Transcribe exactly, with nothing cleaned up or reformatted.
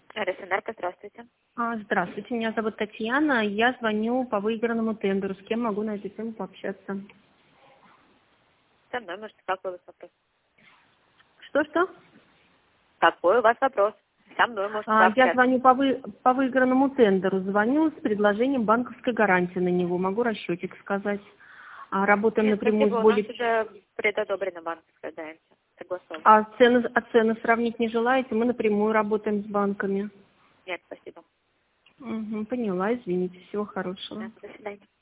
РСНРК, здравствуйте. А, Здравствуйте, меня зовут Татьяна. Я звоню по выигранному тендеру. С кем могу на эту тему пообщаться? Со мной, может, какой у вас вопрос? Что-что? Какой у вас вопрос? Со мной, может, А, я пообщаться. звоню по, вы, по выигранному тендеру. Звоню с предложением банковской гарантии на него. Могу расчетик сказать. А, работаем Нет, напрямую спасибо, с у нас более... уже предодобрена банковская гарантия. Согласовано. А цены, а цены сравнить не желаете? Мы напрямую работаем с банками. Нет, спасибо. Угу, поняла, извините. Всего Да, хорошего. до свидания.